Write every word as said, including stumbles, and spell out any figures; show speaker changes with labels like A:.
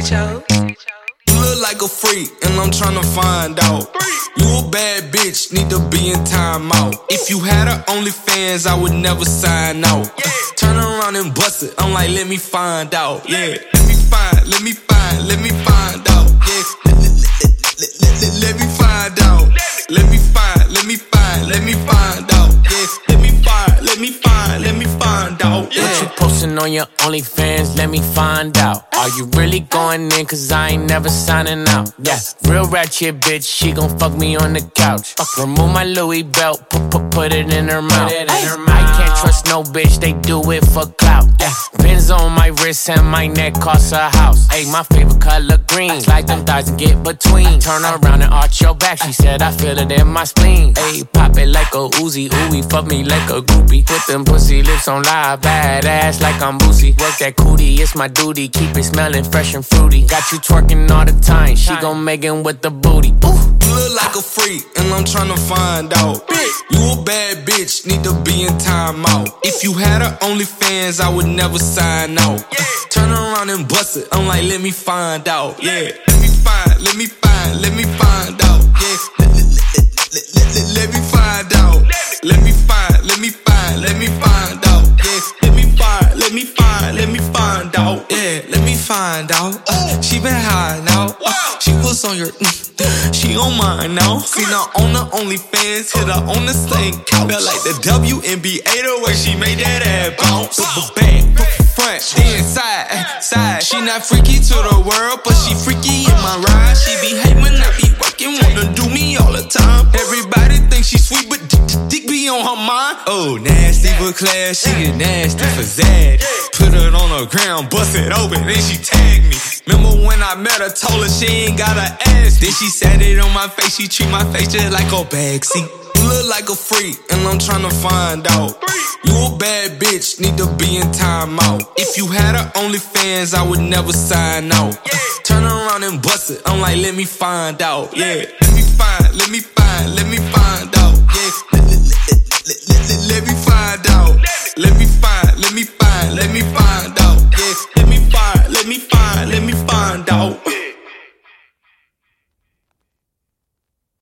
A: You look like a freak, and I'm tryna find out. You a bad bitch, need to be in timeout. If you had a OnlyFans, I would never sign out. Turn around and bust it, I'm like, let me find out. Yeah, let me find, let me find, let me find out. Yeah, let, let, let, let, let, let, let me find out. Let me find, let me find, let me find out. Yeah, let me find, let me find, let me find out. Yeah.
B: What you posting on your OnlyFans, let me find out. Are you really going in, cause I ain't never signing out. Yeah, real ratchet bitch, she gon' fuck me on the couch. Remove my Louis belt, put, put, put it in her mouth. In her mouth. I can't trust no bitch, they do it for clout. Yeah, pins on my wrist and my neck cost a house. Ayy, my favorite color green, like them thighs and get between. Turn around and arch your back, she said I feel it in my spleen. Ayy, pop it like a Uzi, ooey, fuck me like a groupie. Put them pussy lips on live, badass like I'm Boosie. Work that cootie, it's my duty, keep it smelling fresh and fruity. Got you twerking all the time, she gon' make it with the booty. Ooh.
A: You look like a freak, and I'm tryna find out. You a bad bitch, need to be in timeout. If you had a OnlyFans, I would never sign out. Turn around and bust it, I'm like, let me find out. Yeah, let me find, let me find, let me find out. Yeah, let, let, let, let, let, let, let me find out. Let me find, let me find, let me find out. Yeah, let me find, let me find, let me find out. Yeah, let me find out. Uh, she been high now. Uh, she was on your, mm, she on mine now. Seen her on the OnlyFans, hit her on the same couch. Felt like the W N B A the way she made that ass bounce. Back, front, then side, side. She not freaky to the world, but she freaky in my ride. She be hate when I be working, wanna do me all the time. Everybody thinks she sweet, but dick, dick be on her mind. Oh, nasty but class, she get nasty for Zad. Put it on the ground, bust it open, then she tagged me. Remember when I met her, told her she ain't got her ass. Then she said it on my face, she treat my face just like a backseat. You look like a freak, and I'm tryna find out. You a bad bitch, need to be in timeout. If you had a OnlyFans, I would never sign out. Turn around and bust it, I'm like, let me find out. Yeah, let me find, let me find, let me find out.